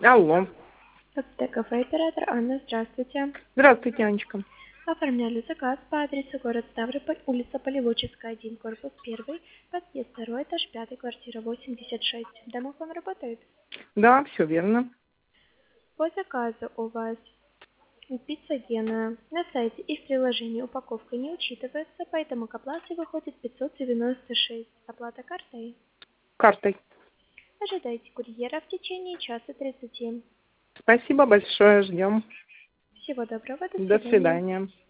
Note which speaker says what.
Speaker 1: Алло.
Speaker 2: Аптека оператор Анна, здравствуйте.
Speaker 1: Здравствуйте, Анечка.
Speaker 2: Оформляли заказ по адресу город Ставрополь, улица Полеводческая, 1, корпус 1, подъезд 2, этаж 5, квартира 86. Домофон работает?
Speaker 1: Да, все верно.
Speaker 2: По заказу у вас пицца Гена. На сайте и в приложении упаковка не учитывается, поэтому к оплате выходит 596. Оплата картой.
Speaker 1: Картой.
Speaker 2: Ожидайте курьера в течение часа 30.
Speaker 1: Спасибо большое, ждем.
Speaker 2: Всего доброго, до
Speaker 1: До
Speaker 2: свидания.
Speaker 1: свидания.